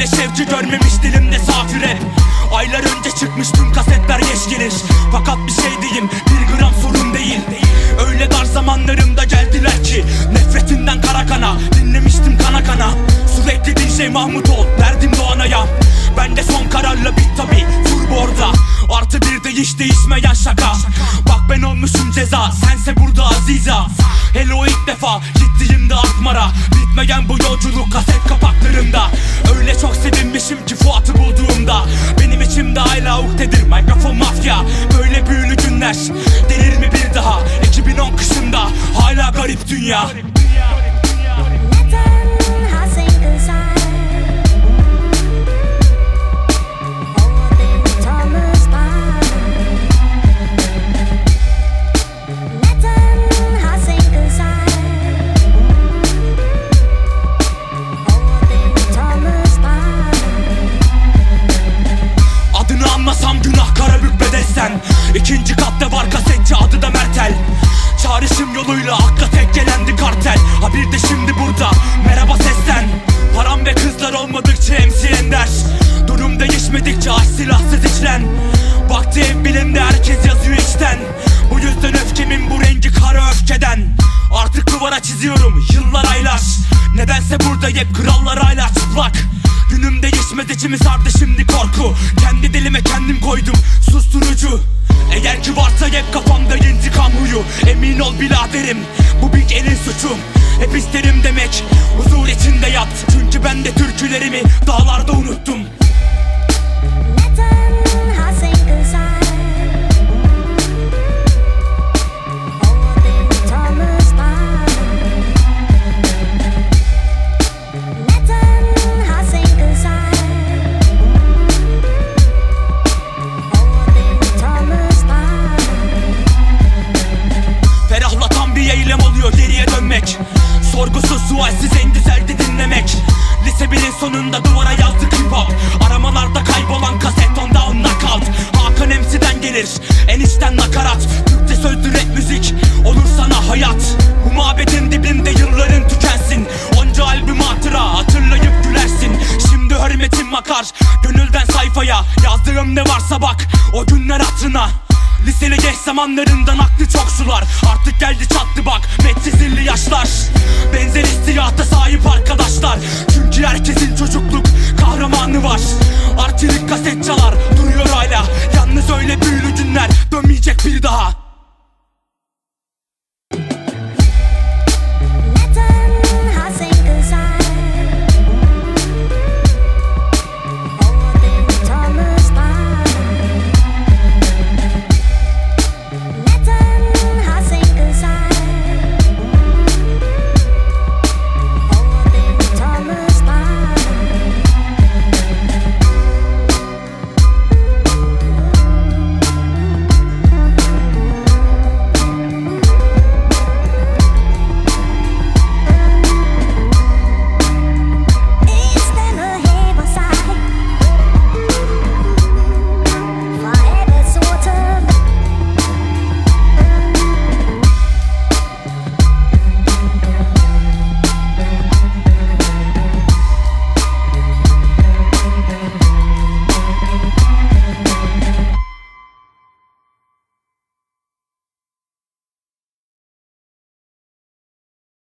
böyle sevgi görmemiş dilimde safi rap. Aylar önce çıkmış tüm kasetler geç gelir. Fakat bir şey diyeyim, bir gram sorun değil. Öyle dar zamanlarımda geldiler ki nefretinden kara kana, dinlemiştim kana kana. Sürekli DJ Mahmut ol derdim Doğanay'a. Ben de son kararla bit tabi turbo orada. Artı bir de hiç değişmeyen şaka. Bak ben olmuşum ceza, sense burada Aziza. Hele o ilk defa gittiğimde Akmar'a. Bitmeyen bu yolculuk kaset kapaklarında. Öyle çok sevinmişim ki Fuat'ı bulduğumda. Benim içimde hala uktedir mikrofon mafya. Böyle büyülü günler gelir mi bir daha? 2010 kışında hala garip dünya. Günah Karabük bedesten. İkinci katta var kasetçi, adı da Mertel. Çağrışım yoluyla akla tek gelendi kartel. Ha bir de şimdi burada merhaba sesten. Param ve kızlar olmadıkça MC Ender. Durum değişmedikçe aç silahsız içlen. Vakti ev bilimde herkes yazıyor içten. Bu yüzden öfkemin bu rengi kara öfkeden. Artık duvara çiziyorum yıllar aylar. Nedense burada hep krallar hala çıplak. Günüm değişmez, içimi sardı şimdi korku. Kendi dilime kendim koydum susturucu. Eğer ki varsa hep kafamda intikam huyu. Emin ol biraderim, bu bir elin suçu. Hep isterim demek, huzur içinde yat. Çünkü ben de türkülerimi dağlarda unuttum. Geriye dönmek, sorgusuz sualsiz en güzel de dinlemek. Lise 1'in sonunda duvara yazdık hip hop. Aramalarda kaybolan kaset on down knockout. Hakan MC'den gelir en içten nakarat. Türkçe sözlü rap müzik olur sana hayat. Bu mabedin dibinde yılların tükensin. Onca albüm hatıra hatırlayıp gülersin. Şimdi hürmetim akar gönülden sayfaya. Yazdığım ne varsa bak o günler hatırına. Liseli geç zamanlarından aklı çok sular. Artık geldi çattı bak meçhizilli yaşlar. Benzer istiyata sahip arkadaşlar. Çünkü herkesin çocukluk kahramanı var. Artilik kaset çalar duruyor hala. Yalnız öyle